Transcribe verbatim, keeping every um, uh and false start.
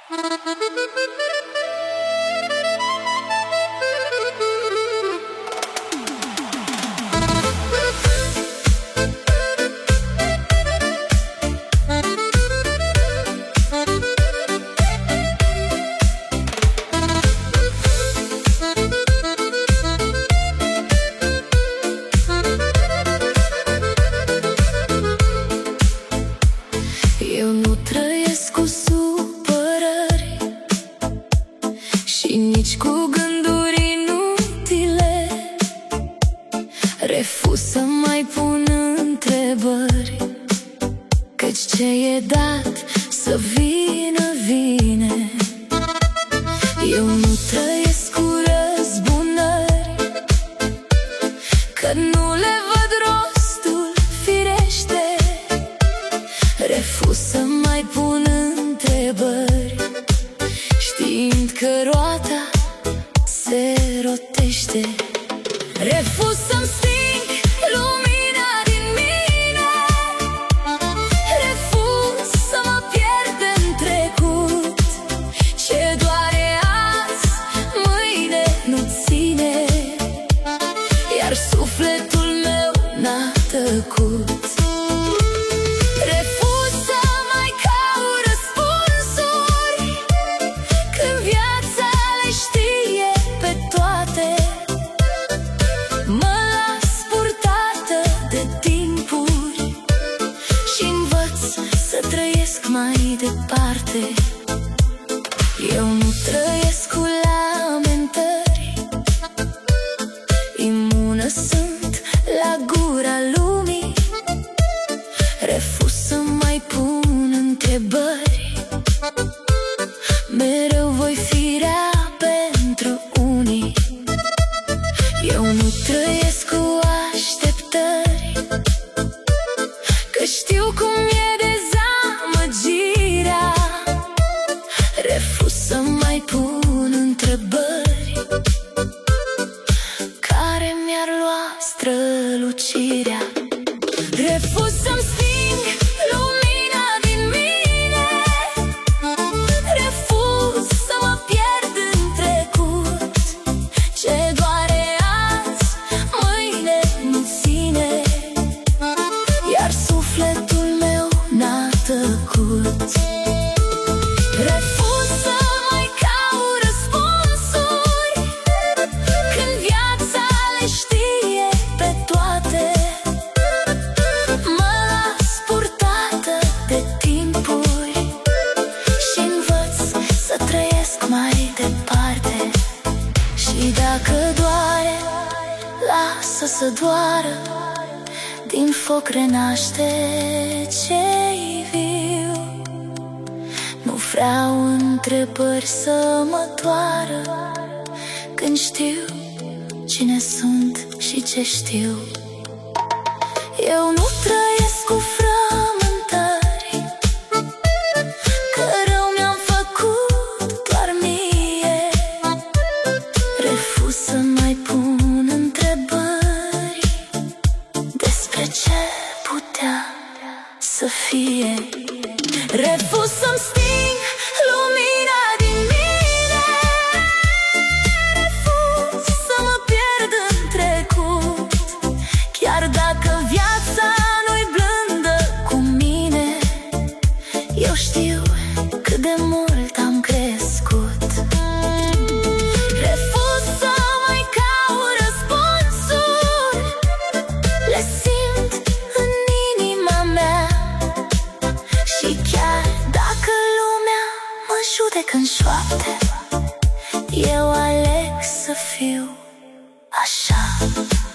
Eu nu trăiesc cu supărări și nici cu gânduri inutile. Refuz să mai pun întrebări, căci ce e dat să vină, vine. Eu nu trăiesc cu răzbunări, că nu le văd rostul, firește. Refuz să mai pun întrebări, știind că roata se rotește. Refuz să-mi sting lumina din mine, refuz să mă pierd în trecut. Ce doare azi, mâine nu ține, iar sufletul meu n-a tăcut. Mai departe, eu nu trăiesc cu lamentări, imună sunt la gura lumii. Refuz să mai pun întrebări, mereu voi fi rea pentru unii. Eu nu trăiesc cu așteptări, că știu cum e dezamăgirea. Refuz să mai pun întrebări care mi-ar lua strălucirea. Refuz să-mi sting lumina din mine, refuz să mă pierd în trecut. Ce doare azi, mâine nu ține, iar sufletul meu n-a tăcut. Refuz să mai caut răspunsuri, când viața le știe pe toate. Mă las purtată de timpuri și învăț să trăiesc mai departe. Și dacă doare, lasă să doară, din foc renaște ce-i viu. Nu vreau întrebări să mă doară, când știu cine sunt și ce știu. Eu nu trăiesc cu frământări, că rău mi-am făcut doar mie. Refuz să mai pun întrebări despre ce putea să fie. Refuz să-mi sting lumina din mine, refuz să mă pierd în trecut. Chiar dacă viața nu-i blândă cu mine, eu știu cât de mult am crescut. Refuz să mai caut răspunsuri, le simt în inima mea. Și chiar dacă lumea mă judecă în șoapte, eu aleg să fiu așa.